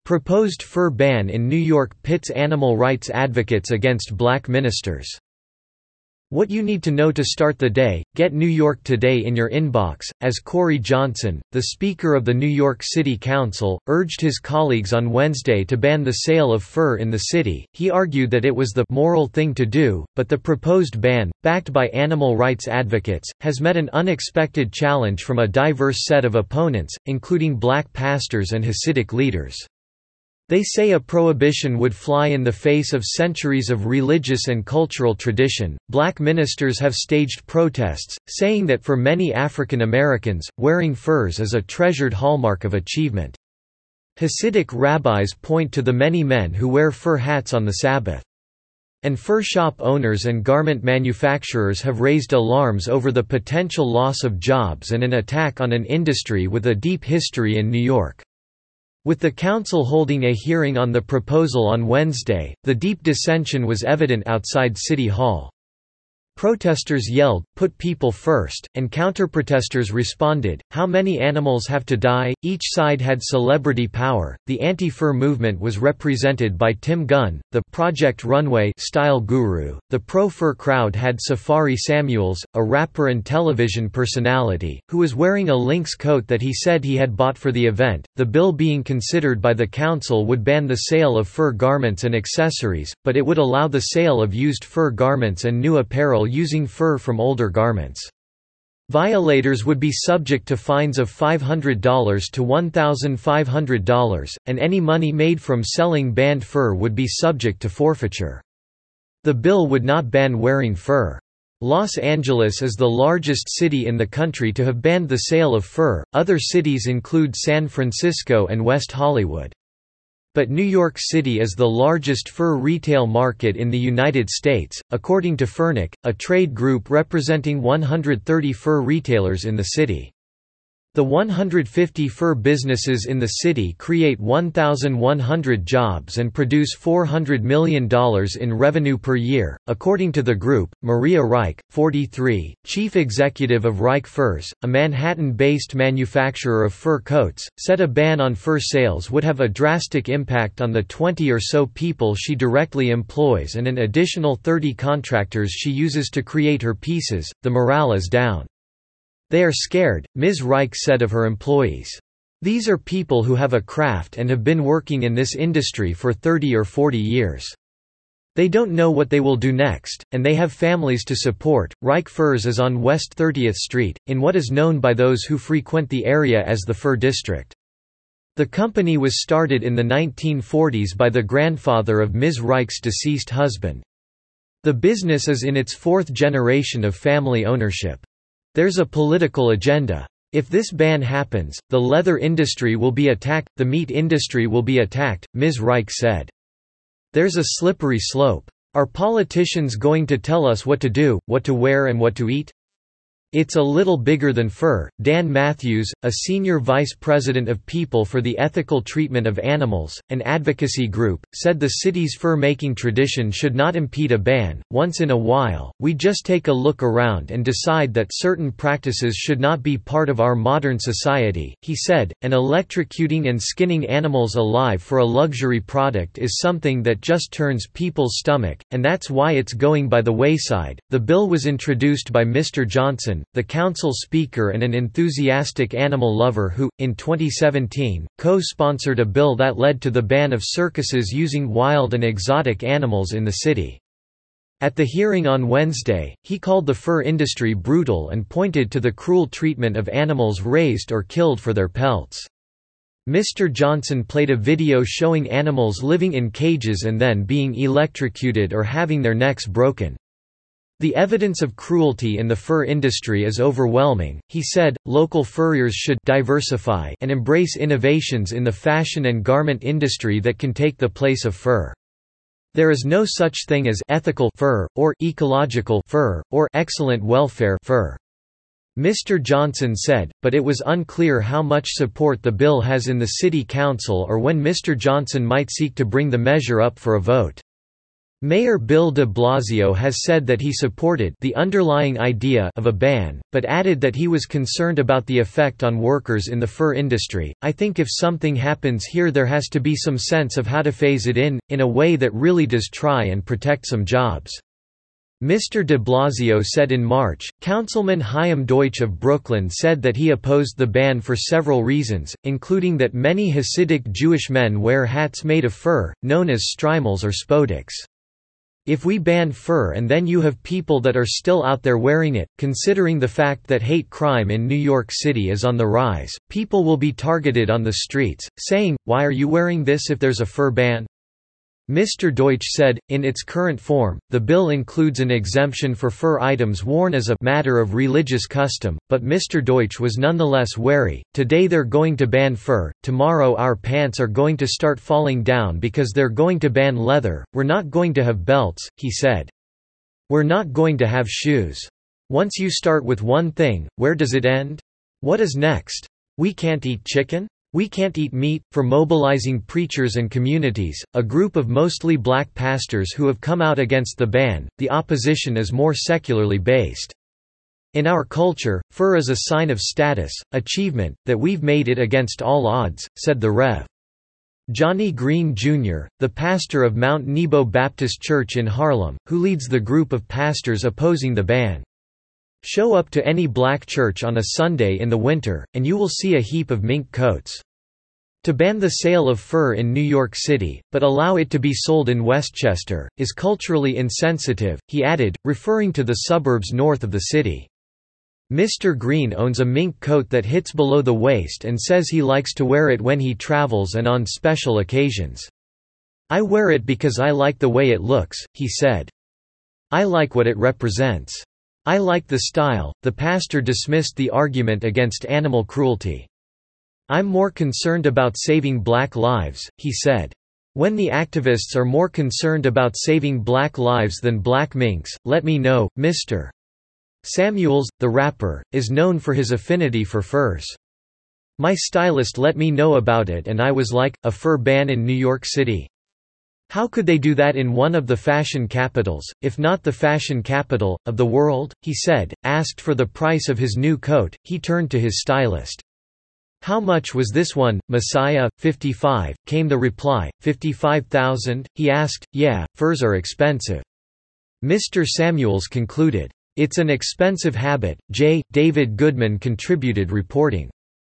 Proposed fur ban in New York pits animal rights advocates against black ministers. What you need to know to start the day. Get New York Today in your inbox. As Corey Johnson, the Speaker of the New York City Council, urged his colleagues on Wednesday to ban the sale of fur in the city, he argued that it was the moral thing to do, but the proposed ban, backed by animal rights advocates, has met an unexpected challenge from a diverse set of opponents, including black pastors and Hasidic leaders. They say a prohibition would fly in the face of centuries of religious and cultural tradition. Black ministers have staged protests, saying that for many African Americans, wearing furs is a treasured hallmark of achievement. Hasidic rabbis point to the many men who wear fur hats on the Sabbath. And fur shop owners and garment manufacturers have raised alarms over the potential loss of jobs and an attack on an industry with a deep history in New York. With the council holding a hearing on the proposal on Wednesday, the deep dissension was evident outside City Hall. Protesters yelled, "Put people first," and counterprotesters responded, "How many animals have to die?" Each side had celebrity power. The anti-fur movement was represented by Tim Gunn, the Project Runway style guru. The pro-fur crowd had Safari Samuels, a rapper and television personality, who was wearing a lynx coat that he said he had bought for the event. The bill being considered by the council would ban the sale of fur garments and accessories, but it would allow the sale of used fur garments and new apparel using fur from older garments. Violators would be subject to fines of $500 to $1,500, and any money made from selling banned fur would be subject to forfeiture. The bill would not ban wearing fur. Los Angeles is the largest city in the country to have banned the sale of fur. Other cities include San Francisco and West Hollywood. But New York City is the largest fur retail market in the United States, according to Furnic, a trade group representing 130 fur retailers in the city. The 150 fur businesses in the city create 1,100 jobs and produce $400 million in revenue per year, according to the group. Maria Reich, 43, chief executive of Reich Furs, a Manhattan-based manufacturer of fur coats, said a ban on fur sales would have a drastic impact on the 20 or so people she directly employs and an additional 30 contractors she uses to create her pieces. The morale is down. They are scared, Ms. Reich said of her employees. These are people who have a craft and have been working in this industry for 30 or 40 years. They don't know what they will do next, and they have families to support. Reich Furs is on West 30th Street, in what is known by those who frequent the area as the Fur District. The company was started in the 1940s by the grandfather of Ms. Reich's deceased husband. The business is in its fourth generation of family ownership. There's a political agenda. If this ban happens, the leather industry will be attacked, the meat industry will be attacked, Ms. Reich said. There's a slippery slope. Are politicians going to tell us what to do, what to wear and what to eat? It's a little bigger than fur. Dan Matthews, a senior vice president of People for the Ethical Treatment of Animals, an advocacy group, said the city's fur-making tradition should not impede a ban. Once in a while, we just take a look around and decide that certain practices should not be part of our modern society, he said, and electrocuting and skinning animals alive for a luxury product is something that just turns people's stomach, and that's why it's going by the wayside. The bill was introduced by Mr. Johnson, the council speaker and an enthusiastic animal lover who, in 2017, co-sponsored a bill that led to the ban of circuses using wild and exotic animals in the city. At the hearing on Wednesday, he called the fur industry brutal and pointed to the cruel treatment of animals raised or killed for their pelts. Mr. Johnson played a video showing animals living in cages and then being electrocuted or having their necks broken. The evidence of cruelty in the fur industry is overwhelming, he said. Local furriers should diversify and embrace innovations in the fashion and garment industry that can take the place of fur. There is no such thing as ethical fur, or ecological fur, or excellent welfare fur. Mr. Johnson said, but it was unclear how much support the bill has in the city council or when Mr. Johnson might seek to bring the measure up for a vote. Mayor Bill de Blasio has said that he supported the underlying idea of a ban, but added that he was concerned about the effect on workers in the fur industry. "I think if something happens here there has to be some sense of how to phase it in a way that really does try and protect some jobs." Mr. de Blasio said in March. Councilman Chaim Deutsch of Brooklyn said that he opposed the ban for several reasons, including that many Hasidic Jewish men wear hats made of fur, known as strymals or spodeks. "If we ban fur and then you have people that are still out there wearing it, considering the fact that hate crime in New York City is on the rise, people will be targeted on the streets, saying, 'Why are you wearing this if there's a fur ban?'" Mr. Deutsch said, in its current form, the bill includes an exemption for fur items worn as a matter of religious custom, but Mr. Deutsch was nonetheless wary. "Today they're going to ban fur, tomorrow our pants are going to start falling down because they're going to ban leather, we're not going to have belts," he said. "We're not going to have shoes. Once you start with one thing, where does it end? What is next? We can't eat chicken? We can't eat meat." For mobilizing preachers and communities, a group of mostly black pastors who have come out against the ban, the opposition is more secularly based. "In our culture, fur is a sign of status, achievement, that we've made it against all odds," said the Rev. Johnny Green Jr., the pastor of Mount Nebo Baptist Church in Harlem, who leads the group of pastors opposing the ban. "Show up to any black church on a Sunday in the winter, and you will see a heap of mink coats. To ban the sale of fur in New York City, but allow it to be sold in Westchester, is culturally insensitive," he added, referring to the suburbs north of the city. Mr. Green owns a mink coat that hits below the waist and says he likes to wear it when he travels and on special occasions. "I wear it because I like the way it looks," he said. "I like what it represents. I like the style." The pastor dismissed the argument against animal cruelty. "I'm more concerned about saving black lives," he said. "When the activists are more concerned about saving black lives than black minks, let me know." Mr. Samuels, the rapper, is known for his affinity for furs. "My stylist let me know about it and I was like, a fur ban in New York City? How could they do that in one of the fashion capitals, if not the fashion capital, of the world?" he said. Asked for the price of his new coat, he turned to his stylist. "How much was this one, Messiah?" 55, came the reply. 55,000, he asked. "Yeah, furs are expensive." Mr. Samuels concluded, "It's an expensive habit." David Goodman contributed reporting.